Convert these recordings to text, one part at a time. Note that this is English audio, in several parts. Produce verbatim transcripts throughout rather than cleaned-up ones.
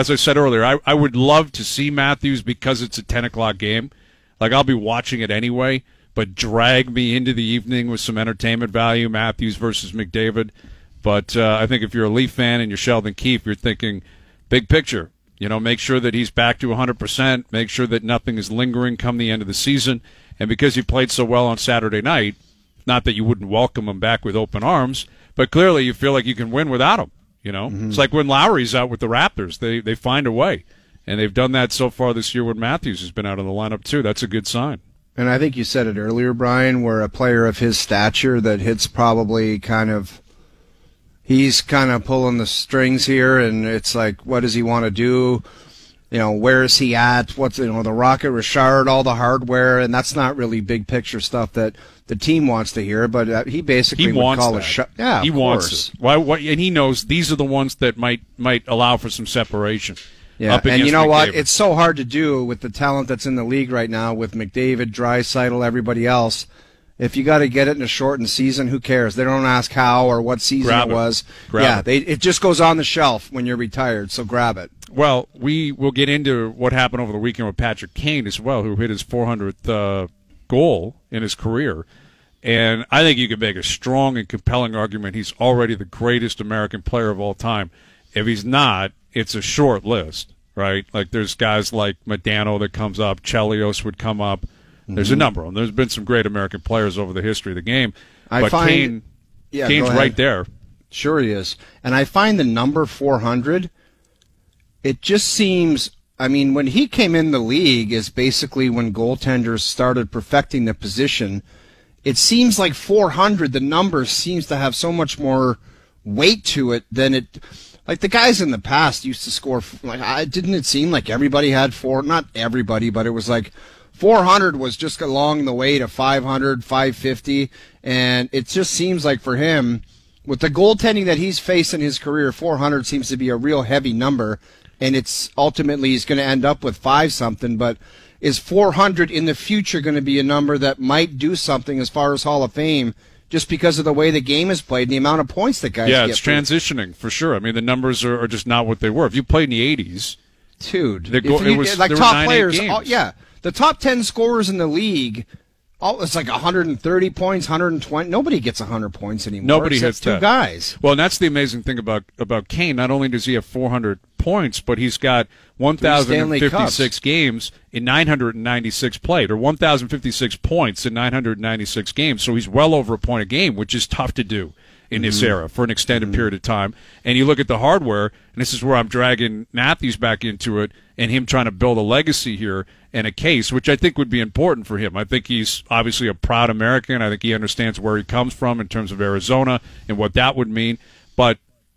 as I said earlier, I, I would love to see Matthews because it's a ten o'clock game. Like, I'll be watching it anyway, but drag me into the evening with some entertainment value, Matthews versus McDavid. But uh, I think if you're a Leaf fan and you're Sheldon Keefe, you're thinking big picture. You know, make sure that he's back to one hundred percent, make sure that nothing is lingering come the end of the season. And because he played so well on Saturday night, not that you wouldn't welcome him back with open arms, but clearly you feel like you can win without him. You know, mm-hmm. It's like when Lowry's out with the Raptors. They they find a way. And they've done that so far this year when Matthews has been out of the lineup, too. That's a good sign. And I think you said it earlier, Brian, where a player of his stature that hits probably kind of, he's kind of pulling the strings here, and it's like, what does he want to do? You know, where is he at? What's, you know, the Rocket Richard, all the hardware, and that's not really big picture stuff that the team wants to hear, but uh, he basically he would wants call that. a shot. Yeah, he of wants course. it. Why, why, and he knows these are the ones that might might allow for some separation. Yeah, and you know McDavid. What? It's so hard to do with the talent that's in the league right now with McDavid, Draisaitl, everybody else. If you got to get it in a shortened season, who cares? They don't ask how or what season grab it was. It. Grab yeah, it. They, it just goes on the shelf when you're retired, so grab it. Well, we will get into what happened over the weekend with Patrick Kane as well, who hit his four hundredth uh, goal in his career. And I think you can make a strong and compelling argument he's already the greatest American player of all time. If he's not, it's a short list, right? Like there's guys like Modano that comes up, Chelios would come up. There's mm-hmm. a number of them. There's been some great American players over the history of the game. I but find, Kane, yeah, Kane's right there. Sure he is. And I find the number four hundred, it just seems, I mean, when he came in the league is basically when goaltenders started perfecting the position. It seems like four hundred, the number seems to have so much more weight to it than it, like the guys in the past used to score, like, I didn't it seem like everybody had four, not everybody, but it was like four hundred was just along the way to five hundred, five fifty, and it just seems like for him, with the goaltending that he's faced in his career, four hundred seems to be a real heavy number, and it's ultimately he's going to end up with five something, but is four hundred in the future going to be a number that might do something as far as Hall of Fame just because of the way the game is played and the amount of points that guys yeah, get? Yeah, it's transitioning for sure. I mean, the numbers are, are just not what they were. If you played in the eighties, dude, the go- you, it was, like there top were nine, players, eight all, yeah, the top ten scorers in the league, all, it's like one hundred thirty points, one hundred twenty. Nobody gets one hundred points anymore. Nobody except hits two that. guys. Well, and that's the amazing thing about about Kane. Not only does he have four hundred points, but he's got one thousand fifty-six games in nine hundred ninety-six played, or one thousand fifty-six points in nine hundred ninety-six games. So he's well over a point a game, which is tough to do in mm-hmm. this era for an extended mm-hmm. period of time. And you look at the hardware, and this is where I'm dragging Matthews back into it, and him trying to build a legacy here and a case, which I think would be important for him. I think he's obviously a proud American. I think he understands where he comes from in terms of Arizona and what that would mean. But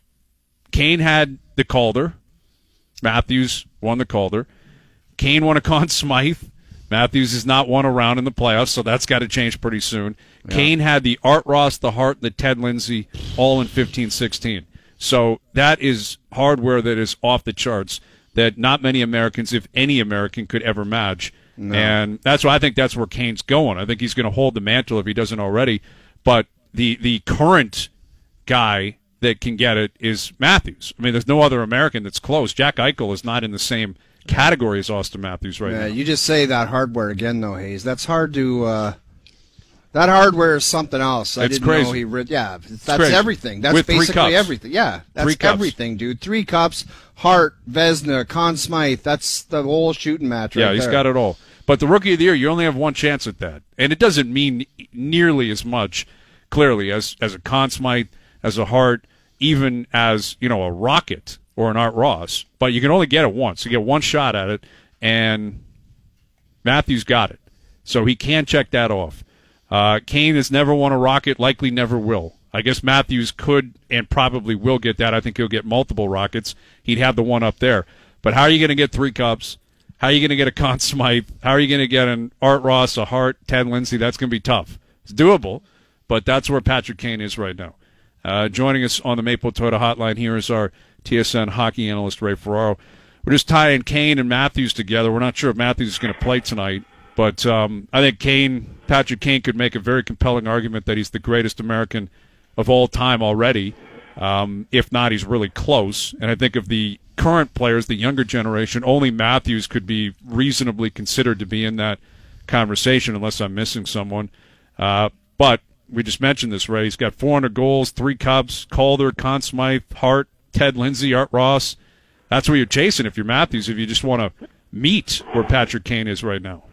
Kane had the Calder. Matthews won the Calder. Kane won a Conn Smythe. Matthews has not won a round in the playoffs, so that's got to change pretty soon. Yeah. Kane had the Art Ross, the Hart, and the Ted Lindsay all in fifteen sixteen. So that is hardware that is off the charts that not many Americans, if any American, could ever match. No. And that's why I think that's where Kane's going. I think he's going to hold the mantle if he doesn't already. But the the current guy that can get it is Matthews. I mean, there's no other American that's close. Jack Eichel is not in the same category as Austin Matthews right yeah, now. You just say that hardware again, though, Hayes. That's hard to uh, – that hardware is something else. I it's didn't crazy. know he re- – yeah, that's crazy. everything. That's With basically everything. Yeah, that's three cups. everything, dude. Three cups, Hart, Vezina, Conn Smythe. That's the whole shooting match right Yeah, he's there. got it all. But the Rookie of the Year, you only have one chance at that. And it doesn't mean nearly as much, clearly, as, as a Conn Smythe, as a Hart, even as, you know, a Rocket or an Art Ross. But you can only get it once. You get one shot at it, and Matthews got it. So he can check that off. Uh, Kane has never won a Rocket, likely never will. I guess Matthews could and probably will get that. I think he'll get multiple Rockets. He'd have the one up there. But how are you going to get three cups? How are you going to get a Conn Smythe? How are you going to get an Art Ross, a Hart, Ted Lindsay? That's going to be tough. It's doable, but that's where Patrick Kane is right now. Uh, joining us on the Maple Toyota Hotline here is our T S N hockey analyst, Ray Ferraro. We're just tying Kane and Matthews together. We're not sure if Matthews is going to play tonight, but um, I think Kane, Patrick Kane could make a very compelling argument that he's the greatest American of all time already. Um, if not, he's really close. And I think of the current players, the younger generation, only Matthews could be reasonably considered to be in that conversation, unless I'm missing someone. Uh, but we just mentioned this, Ray. He's got four hundred goals, three Cups, Calder, Conn Smythe, Hart, Ted Lindsay, Art Ross. That's what you're chasing if you're Matthews, if you just want to meet where Patrick Kane is right now.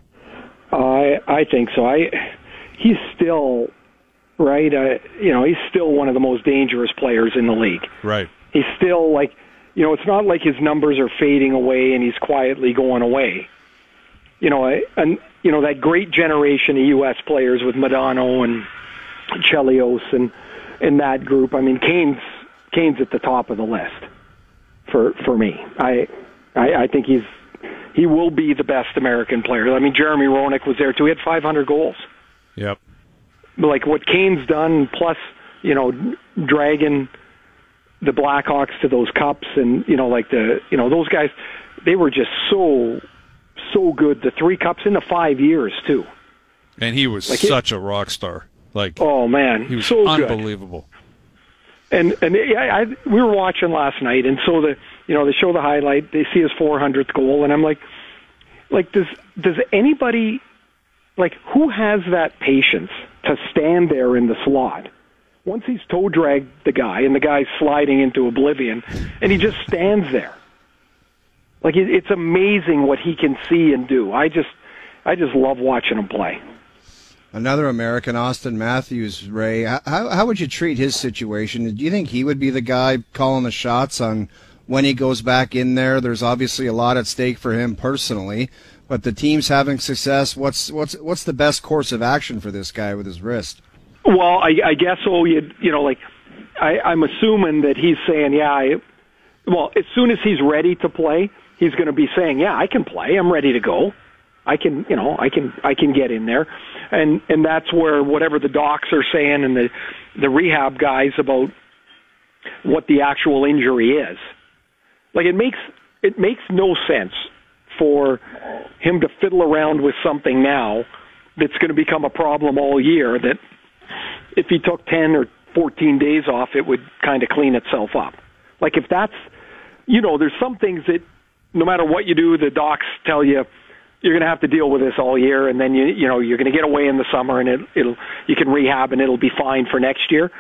I I think so. I he's still right. Uh, you know, he's still one of the most dangerous players in the league. Right. He's still like, you know, it's not like his numbers are fading away and he's quietly going away. You know, I, and you know that great generation of U S players with Modano and Chelios and in that group. I mean, Kane's Kane's at the top of the list for for me. I I, I think he's. He will be the best American player. I mean, Jeremy Roenick was there too. He had five hundred goals. Yep. Like what Kane's done, plus, you know, dragging the Blackhawks to those cups, and you know, like the, you know, those guys, they were just so, so good. The three cups in the five years too. And he was like such it, a rock star. Like, oh man, he was so unbelievable. Good. And and I, I, we were watching last night, and so the. You know, they show the highlight. They see his four hundredth goal, and I'm like, like, does does anybody, like, who has that patience to stand there in the slot once he's toe dragged the guy and the guy's sliding into oblivion, and he just stands there? Like, it, it's amazing what he can see and do. I just, I just love watching him play. Another American, Austin Matthews, Ray. How how would you treat his situation? Do you think he would be the guy calling the shots on when he goes back in there? There's obviously a lot at stake for him personally, but the team's having success. What's what's what's the best course of action for this guy with his wrist? Well, I, I guess so. You you know, like I, I'm assuming that he's saying, yeah. I, well, as soon as he's ready to play, he's going to be saying, yeah, I can play. I'm ready to go. I can, you know, I can I can get in there, and and that's where whatever the docs are saying and the the rehab guys about what the actual injury is. Like, it makes it makes no sense for him to fiddle around with something now that's going to become a problem all year, that if he took ten or fourteen days off, it would kind of clean itself up. Like, if that's, you know, there's some things that no matter what you do, the docs tell you you're going to have to deal with this all year, and then, you you know, you're going to get away in the summer, and it, it'll you can rehab, and it'll be fine for next year.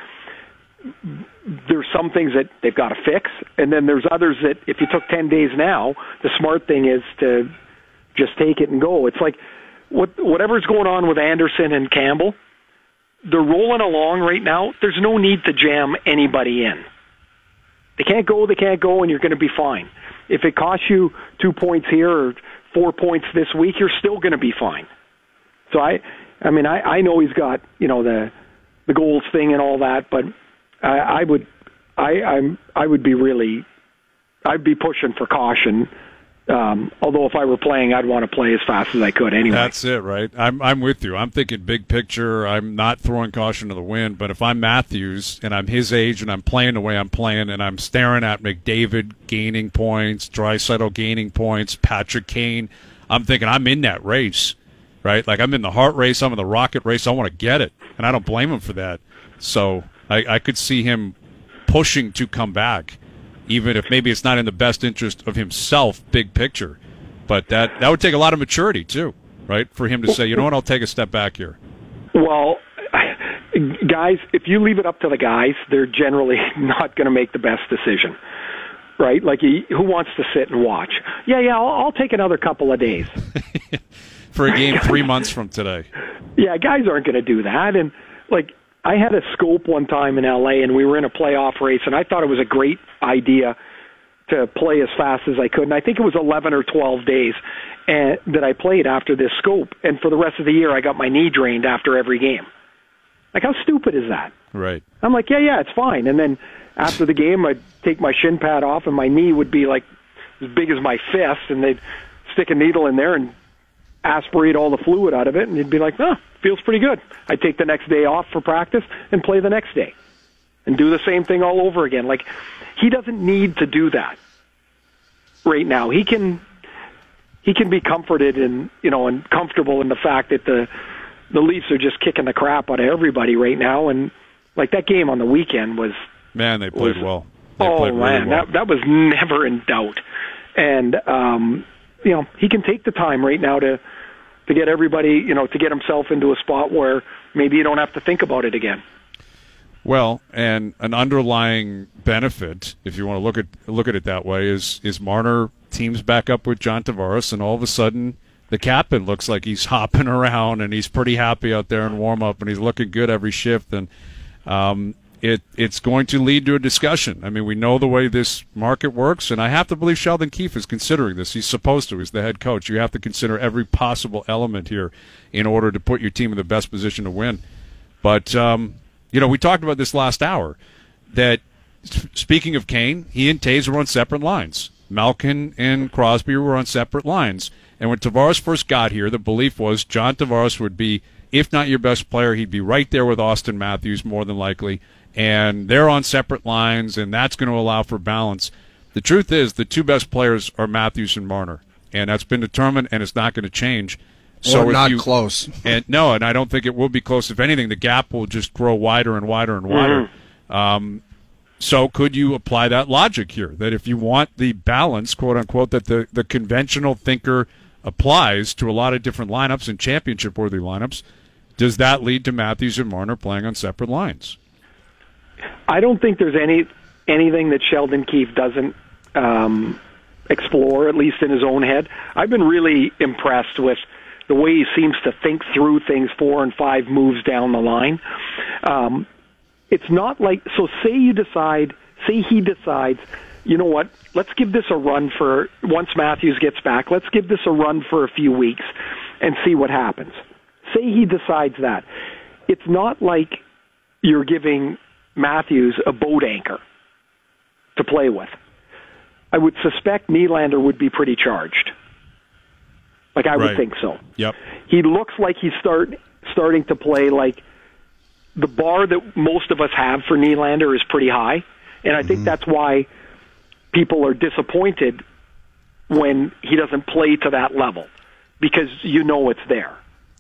There's some things that they've got to fix, and then there's others that if you took ten days now, the smart thing is to just take it and go. It's like what whatever's going on with Anderson and Campbell, they're rolling along right now. There's no need to jam anybody in. They can't go, they can't go, and you're going to be fine. If it costs you two points here or four points this week, you're still going to be fine. So I, I mean, I, I know he's got, you know, the the goals thing and all that, but I, I would, I, I'm, I would be really, I'd be pushing for caution. Um, although if I were playing, I'd want to play as fast as I could anyway. That's it, right? I'm, I'm with you. I'm thinking big picture. I'm not throwing caution to the wind. But if I'm Matthews and I'm his age and I'm playing the way I'm playing, and I'm staring at McDavid gaining points, Draisaitl gaining points, Patrick Kane, I'm thinking I'm in that race, right? Like, I'm in the Hart race. I'm in the Rocket race. I want to get it, and I don't blame him for that. So I, I could see him pushing to come back, even if maybe it's not in the best interest of himself, big picture. But that, that would take a lot of maturity, too, right, for him to say, you know what, I'll take a step back here. Well, guys, if you leave it up to the guys, they're generally not going to make the best decision, right? Like, who wants to sit and watch? Yeah, yeah, I'll, I'll take another couple of days. For a game three months from today. Yeah, guys aren't going to do that. And, like, I had a scope one time in L A, and we were in a playoff race, and I thought it was a great idea to play as fast as I could. And I think it was eleven or twelve days and, that I played after this scope. And for the rest of the year, I got my knee drained after every game. Like, how stupid is that? Right. I'm like, yeah, yeah, it's fine. And then after the game, I'd take my shin pad off, and my knee would be like as big as my fist, and they'd stick a needle in there and aspirate all the fluid out of it, and you'd be like, oh, feels pretty good. I'd take the next day off for practice and play the next day and do the same thing all over again. Like, he doesn't need to do that right now. He can he can be comforted and, you know, and comfortable in the fact that the the Leafs are just kicking the crap out of everybody right now. And like, that game on the weekend was man, they played was, well. They oh, played really man, well. that, that was never in doubt. And, um, you know, he can take the time right now to, to get everybody, you know, to get himself into a spot where maybe you don't have to think about it again. Well, and an underlying benefit, if you want to look at look at it that way, is is Marner teams back up with John Tavares, and all of a sudden the captain looks like he's hopping around, and he's pretty happy out there in warm-up, and he's looking good every shift, and um, it it's going to lead to a discussion. I mean, we know the way this market works, and I have to believe Sheldon Keefe is considering this. He's supposed to. He's the head coach. You have to consider every possible element here in order to put your team in the best position to win. But um, you know, we talked about this last hour, that speaking of Kane, he and Taves were on separate lines. Malkin and Crosby were on separate lines. And when Tavares first got here, the belief was John Tavares would be, if not your best player, he'd be right there with Austin Matthews more than likely. And they're on separate lines, and that's going to allow for balance. The truth is the two best players are Matthews and Marner. And that's been determined, and it's not going to change. So or not you, close. and no, and I don't think it will be close. If anything, the gap will just grow wider and wider and wider. Mm-hmm. Um, so could you apply that logic here, that if you want the balance, quote unquote, that the, the conventional thinker applies to a lot of different lineups and championship-worthy lineups, does that lead to Matthews and Marner playing on separate lines? I don't think there's any anything that Sheldon Keefe doesn't um, explore, at least in his own head. I've been really impressed with the way he seems to think through things four and five moves down the line. Um, it's not like, so say you decide, say he decides, you know what, let's give this a run for, once Matthews gets back, let's give this a run for a few weeks and see what happens. Say he decides that. It's not like you're giving Matthews a boat anchor to play with. I would suspect Nylander would be pretty charged. Like, I right. would think so. Yep. He looks like he's start, starting to play like the bar that most of us have for Nylander is pretty high, and I mm-hmm. think that's why people are disappointed when he doesn't play to that level, because you know it's there.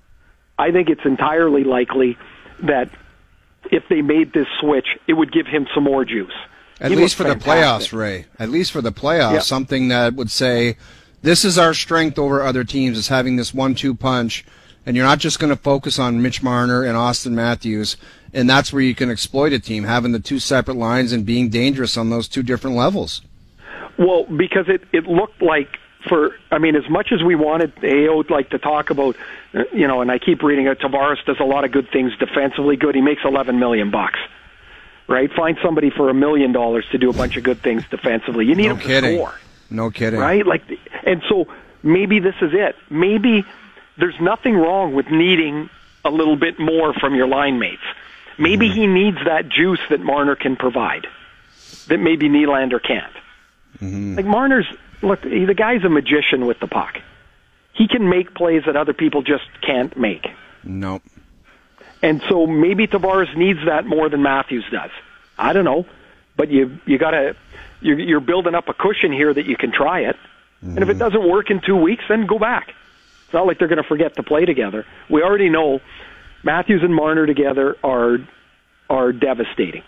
I think it's entirely likely that if they made this switch, it would give him some more juice. At he least for fantastic. the playoffs, Ray. At least for the playoffs, yep. something that would say, this is our strength over other teams, is having this one two punch, and you're not just going to focus on Mitch Marner and Austin Matthews, and that's where you can exploit a team, having the two separate lines and being dangerous on those two different levels. Well, because it, it looked like, for, I mean, as much as we wanted A O like to talk about, you know, and I keep reading it, Tavares does a lot of good things defensively good. He makes eleven million bucks, right? Find somebody for a million dollars to do a bunch of good things defensively. You need no him kidding. to score. No kidding. Right? Like, and so maybe this is it. Maybe there's nothing wrong with needing a little bit more from your line mates. Maybe mm. he needs that juice that Marner can provide, that maybe Nylander can't. Mm-hmm. Like Marner's, look, he, the guy's a magician with the puck. He can make plays that other people just can't make. Nope. And so maybe Tavares needs that more than Matthews does. I don't know, but you you gotta you're, you're building up a cushion here that you can try it. Mm-hmm. And if it doesn't work in two weeks, then go back. It's not like they're going to forget to play together. We already know Matthews and Marner together are are devastating.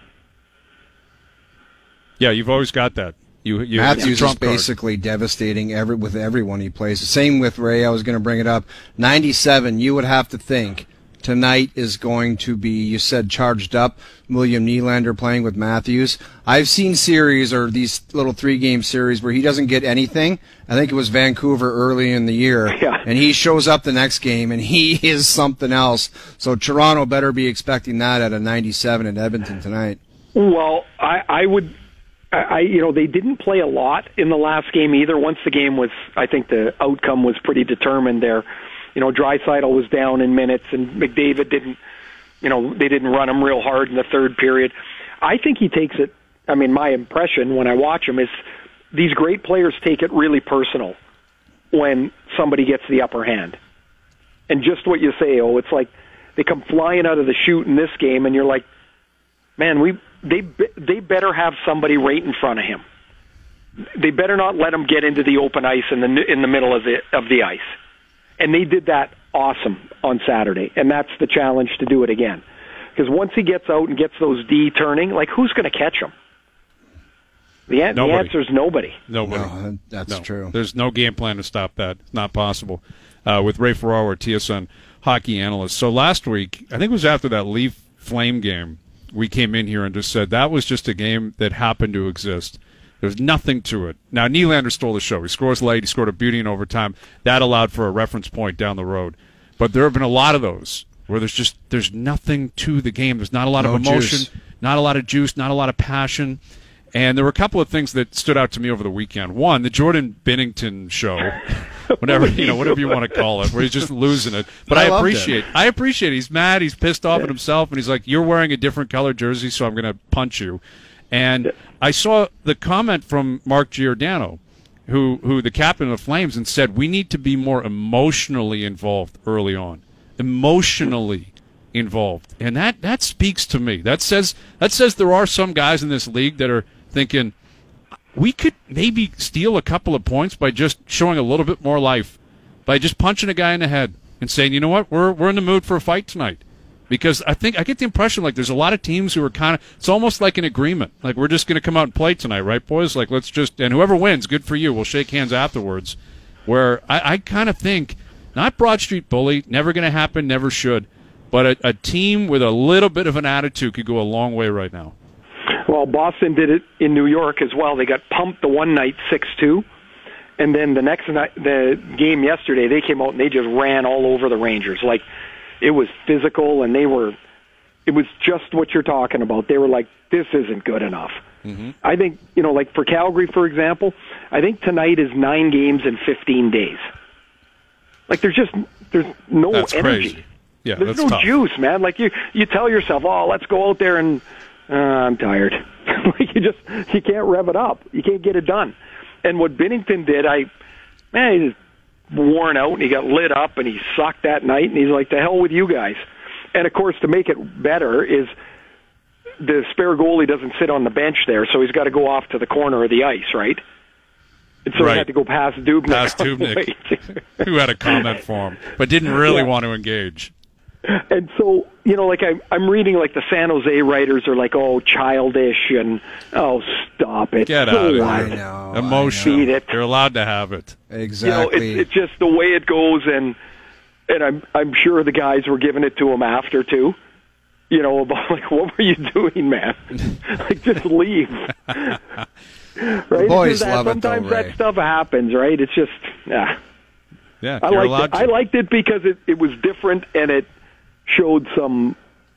Yeah, you've always got that. You, you Matthews is card. basically devastating every, with everyone he plays. The same with Ray. I was going to bring it up. ninety-seven, you would have to think tonight is going to be, you said, charged up. William Nylander playing with Matthews. I've seen series or these little three-game series where he doesn't get anything. I think it was Vancouver early in the year. Yeah. And he shows up the next game, and he is something else. So Toronto better be expecting that at a ninety-seven in Edmonton tonight. Well, I, I would... I, you know, they didn't play a lot in the last game either. Once the game was, I think the outcome was pretty determined there. You know, Draisaitl was down in minutes, and McDavid didn't, you know, they didn't run him real hard in the third period. I think he takes it, I mean, my impression when I watch him is these great players take it really personal when somebody gets the upper hand. And just what you say, oh, it's like they come flying out of the chute in this game, and you're like, man, we... They they better have somebody right in front of him. They better not let him get into the open ice in the in the middle of the of the ice. And they did that awesome on Saturday, and that's the challenge to do it again. Because once he gets out and gets those D turning, like who's going to catch him? The, an- the answer is nobody. Nobody. No, that's no. true. There's no game plan to stop that. It's not possible. Uh, with Ray Ferraro, our T S N hockey analyst. So last week, I think it was after that Leaf Flame game, we came in here and just said that was just a game that happened to exist. There's nothing to it. Now, Nylander stole the show. He scores late. He scored a beauty in overtime. That allowed for a reference point down the road. But there have been a lot of those where there's just there's nothing to the game. There's not a lot no of emotion, juice. not a lot of juice, not a lot of passion. And there were a couple of things that stood out to me over the weekend. One, the Jordan Binnington show, whatever you know, whatever you want to call it, where he's just losing it. But I, I appreciate, I appreciate. He's mad. He's pissed off at himself, and he's like, "You're wearing a different colored jersey, so I'm going to punch you." And I saw the comment from Mark Giordano, who who the captain of the Flames, and said, "We need to be more emotionally involved early on, emotionally involved," and that that speaks to me. That says that says there are some guys in this league that are thinking we could maybe steal a couple of points by just showing a little bit more life, by just punching a guy in the head and saying, you know what, we're we're in the mood for a fight tonight. Because I think I get the impression like there's a lot of teams who are kind of, it's almost like an agreement. Like we're just going to come out and play tonight, right, boys? Like let's just, and whoever wins, good for you. We'll shake hands afterwards. Where I, I kind of think, not Broad Street Bully, never going to happen, never should, but a, a team with a little bit of an attitude could go a long way right now. Well, Boston did it in New York as well. They got pumped the one night six two, and then the next night, the game yesterday, they came out and they just ran all over the Rangers. Like, it was physical, and they were, it was just what you're talking about. They were like, this isn't good enough. Mm-hmm. I think, you know, like for Calgary, for example, I think tonight is nine games in fifteen days. Like, there's just, there's no that's energy. Crazy. Yeah, there's that's no tough. juice, man. Like, you, you tell yourself, oh, let's go out there and, Uh, I'm tired. Like you just you can't rev it up. You can't get it done. And what Binnington did, I man, he was worn out and he got lit up and he sucked that night and he's like, "The hell with you guys." And of course, to make it better, is the spare goalie doesn't sit on the bench there, so he's got to go off to the corner of the ice, right? And so right. he had to go past Dubnyk. Past Dubnyk, who had a comment for him, but didn't really yeah. want to engage. And so, you know, like I, I'm reading, like the San Jose writers are like, oh, childish, and oh, stop it. Get out of here. I know. Emotional. Beat it. You're allowed to have it. Exactly. You know, it's, it's just the way it goes, and and I'm I'm sure the guys were giving it to him after too. You know, about like, what were you doing, man? Like, just leave. Right? The boys that, love sometimes it, though, Ray. that stuff happens, right? It's just, yeah. Yeah, I you're liked allowed it. to. I liked it because it, it was different and it showed some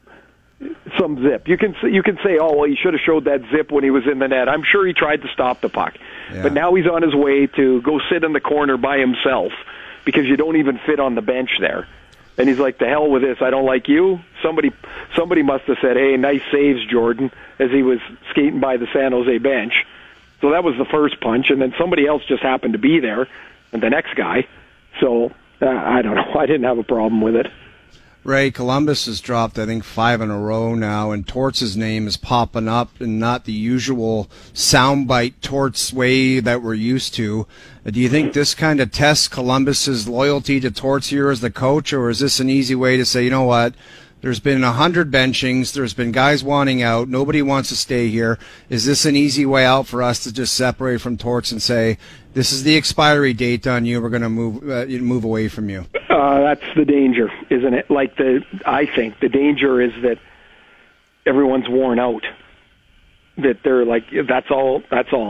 some zip. You can you can say, oh well, he should have showed that zip when he was in the net. I'm sure he tried to stop the puck, yeah. but now he's on his way to go sit in the corner by himself because you don't even fit on the bench there. And he's like, "The hell with this! I don't like you." Somebody somebody must have said, "Hey, nice saves, Jordan," as he was skating by the San Jose bench. So that was the first punch, and then somebody else just happened to be there, and the next guy. So uh, I don't know. I didn't have a problem with it. Ray, Columbus has dropped, I think, five in a row now, and Torts' name is popping up in not the usual soundbite Torts way that we're used to. Do you think this kind of tests Columbus's loyalty to Torts here as the coach, or is this an easy way to say, you know what, there's been a hundred benchings, there's been guys wanting out, nobody wants to stay here. Is this an easy way out for us to just separate from Torts and say, this is the expiry date on you, we're going to move uh, move away from you? Uh, that's the danger, isn't it? Like the, I think the danger is that everyone's worn out. That they're like, that's all, that's all.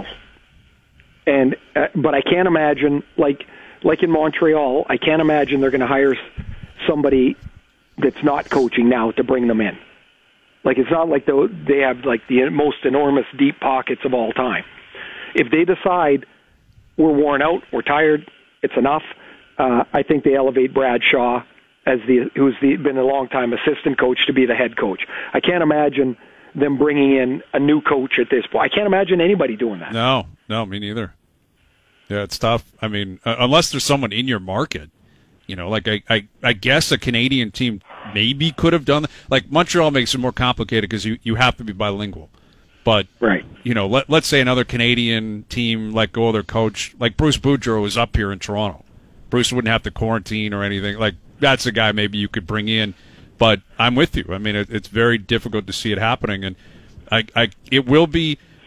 And uh, but I can't imagine, like like in Montreal, I can't imagine they're going to hire somebody that's not coaching now to bring them in. Like it's not like they they have like the most enormous deep pockets of all time. If they decide we're worn out, we're tired, it's enough. Uh, I think they elevate Brad Shaw, as the who's the, been a long-time assistant coach, to be the head coach. I can't imagine them bringing in a new coach at this point. I can't imagine anybody doing that. No, no, me neither. Yeah, it's tough. I mean, uh, unless there's someone in your market, you know, like I, I, I guess a Canadian team maybe could have done that. Like Montreal makes it more complicated because you, you have to be bilingual. But, right. you know, let, let's say another Canadian team let go of their coach, like Bruce Boudreau is up here in Toronto. Bruce wouldn't have to quarantine or anything. Like, that's a guy maybe you could bring in. But I'm with you. I mean, it, it's very difficult to see it happening. And I, I, it will be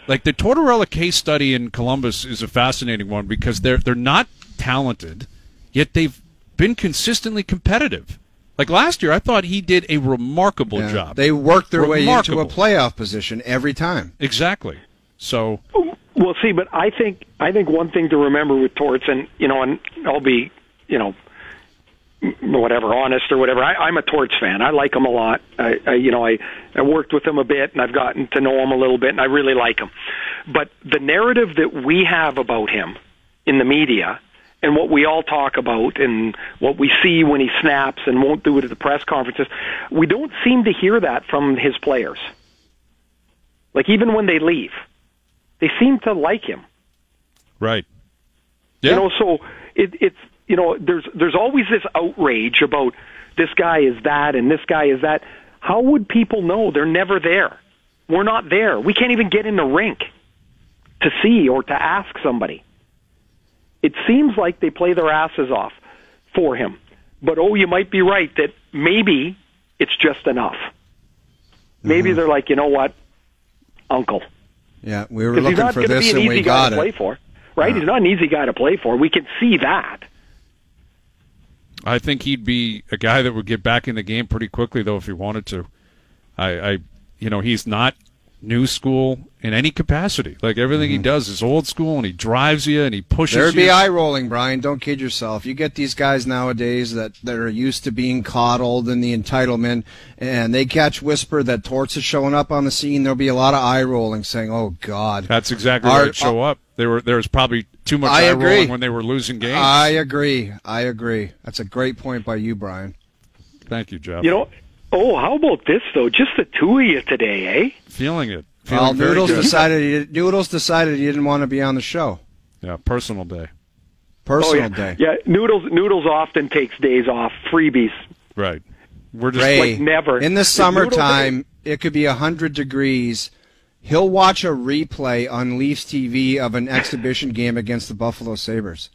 Like the Tortorella case study in Columbus is a fascinating one because they're they're not talented, yet they've been consistently competitive. Like last year, I thought he did a remarkable yeah, job. They worked their remarkable. way into a playoff position every time. Exactly. So, well, see, but I think I think one thing to remember with Torts, and you know, and I'll be, you know, whatever, honest or whatever. I, I'm a Torts fan. I like him a lot. I, I, you know, I, I worked with him a bit, and I've gotten to know him a little bit, and I really like him. But the narrative that we have about him in the media, and what we all talk about, and what we see when he snaps and won't do it at the press conferences, we don't seem to hear that from his players. Like even when they leave, they seem to like him. Right. Yeah. You know, so it, it's. You know, there's there's always this outrage about this guy is that and this guy is that. How would people know? They're never there. We're not there. We can't even get in the rink to see or to ask somebody. It seems like they play their asses off for him. But, oh, you might be right that maybe it's just enough. Maybe mm-hmm. they're like, you know what, Uncle. Yeah, we were looking for this and we got it. He's not going to be an easy guy to play for, right? Uh-huh. He's not an easy guy to play for. We can see that. I think he'd be a guy that would get back in the game pretty quickly, though, if he wanted to. I, I you know, he's not new school in any capacity. Like, everything mm-hmm. he does is old school, and he drives you, and he pushes There'd you. There'd be eye-rolling, Brian. Don't kid yourself. You get these guys nowadays that, that are used to being coddled in the entitlement, and they catch whisper that Torts is showing up on the scene. There'll be a lot of eye-rolling, saying, oh, God. That's exactly Our, right. Show uh, up. There were there was probably too much I eye agree. rolling when they were losing games. I agree. I agree. That's a great point by you, Brian. Thank you, Jeff. You know, oh, how about this though? Just the two of you today, eh? Feeling it. Feeling well, Noodles decided he, Noodles decided he didn't want to be on the show. Yeah, personal day. Personal oh, yeah. day. Yeah, Noodles Noodles often takes days off, freebies. Right. We're just Ray, like never. In the summertime, it could be a hundred degrees. He'll watch a replay on Leafs T V of an exhibition game against the Buffalo Sabres.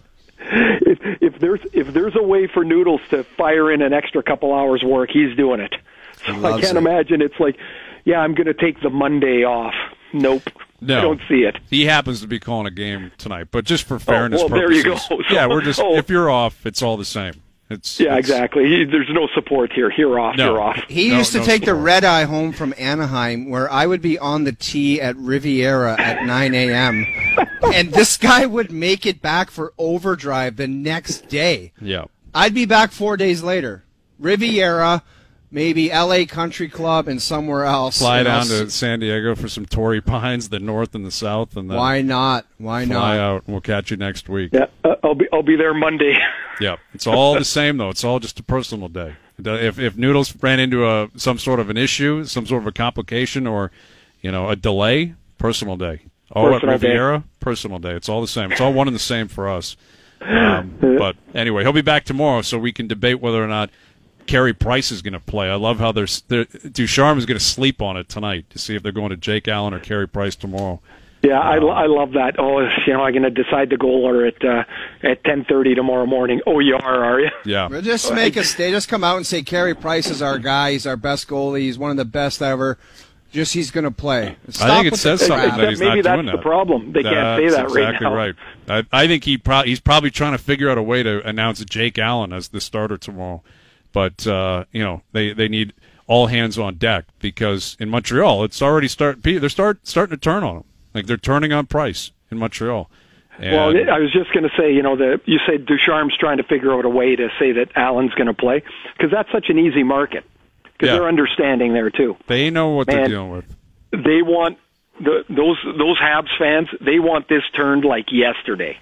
If, if there's if there's a way for Noodles to fire in an extra couple hours work, he's doing it. So I can't it. imagine it's like, yeah, I'm going to take the Monday off. Nope. No, I don't see it. He happens to be calling a game tonight, but just for fairness oh, well, purposes. There you go. So, yeah, we're just oh. if you're off, it's all the same. It's, yeah, it's, exactly. He, there's no support here. You're off. No. You're off. He no, used to no take support. the red eye home from Anaheim, where I would be on the tee at Riviera at nine a.m. and this guy would make it back for overdrive the next day. Yeah, I'd be back four days later. Riviera, maybe L A Country Club, and somewhere else. Fly down else. to San Diego for some Torrey Pines, the north and the south, and then why not? Why fly not? Fly out. And we'll catch you next week. Yeah, uh, I'll be I'll be there Monday. Yeah, it's all the same though. It's all just a personal day. If if Noodles ran into a some sort of an issue, some sort of a complication, or you know a delay, personal day. Oh, at Riviera, day. Personal day. It's all the same. It's all one and the same for us. Um, but anyway, he'll be back tomorrow, so we can debate whether or not Carey Price is going to play. I love how they're, they're Ducharme is going to sleep on it tonight to see if they're going to Jake Allen or Carey Price tomorrow. Yeah, I, I love that. Oh, you know, I'm going to decide the goaler at uh, at ten thirty tomorrow morning. Oh, you are, are you? Yeah. We'll just make a stay. Just come out and say Carey Price is our guy. He's our best goalie. He's one of the best ever. Just he's going to play. Stop I think it says something that, that he's maybe not doing that's that. the problem. They that's can't say that exactly right now. Right. I, I think he pro- he's probably trying to figure out a way to announce Jake Allen as the starter tomorrow. But uh, you know, they, they need all hands on deck because in Montreal it's already start. They're start starting to turn on him. Like they're turning on Price in Montreal. And well, I was just going to say, you know, the you say Ducharme's trying to figure out a way to say that Allen's going to play because that's such an easy market because yeah. they're understanding there too. They know what Man, they're dealing with. They want the, those those Habs fans. They want this turned like yesterday.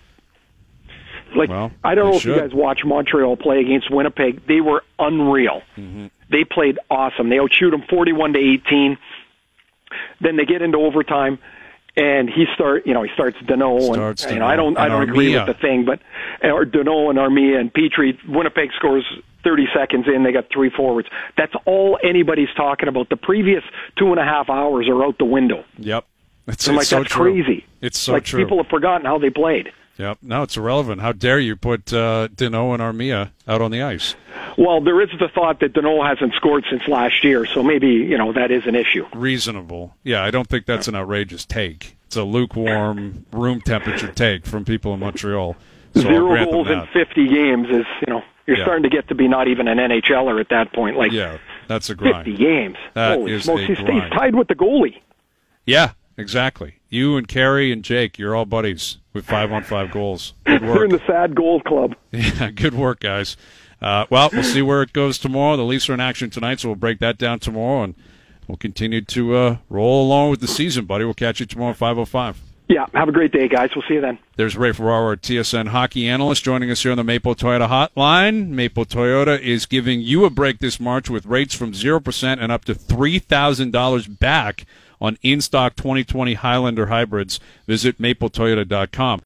Like well, I don't know should. if you guys watch Montreal play against Winnipeg. They were unreal. Mm-hmm. They played awesome. They outshoot them forty-one to eighteen. Then they get into overtime, and he start. You know, he starts Danault, starts and Danault. you know, I don't. And I don't Armia. agree with the thing, but or Danault and Armia and Petrie. Winnipeg scores thirty seconds in. They got three forwards. That's all anybody's talking about. The previous two and a half hours are out the window. Yep, it's, I'm it's like so that's true. crazy. It's so like true. People have forgotten how they played. Yep. No, it's irrelevant. How dare you put uh, Danault and Armia out on the ice? Well, there is the thought that Danault hasn't scored since last year, so maybe, you know, that is an issue. Reasonable. Yeah, I don't think that's an outrageous take. It's a lukewarm, room temperature take from people in Montreal. So Zero goals in fifty games is, you know, you're yeah. starting to get to be not even an N H L er at that point. Like, yeah, that's a grind. fifty games. That Holy is smokes, a he's, grind. he's tied with the goalie. Yeah, exactly. You and Carey and Jake, you're all buddies with five-on-five goals. Good work. They're in the sad goal club. Yeah, good work, guys. Uh, well, we'll see where it goes tomorrow. The Leafs are in action tonight, so we'll break that down tomorrow, and we'll continue to uh, roll along with the season, buddy. We'll catch you tomorrow at five oh five. Yeah, have a great day, guys. We'll see you then. There's Ray Ferraro, our T S N hockey analyst, joining us here on the Maple Toyota Hotline. Maple Toyota is giving you a break this March with rates from zero percent and up to three thousand dollars back on in-stock twenty twenty Highlander hybrids. Visit maple toyota dot com.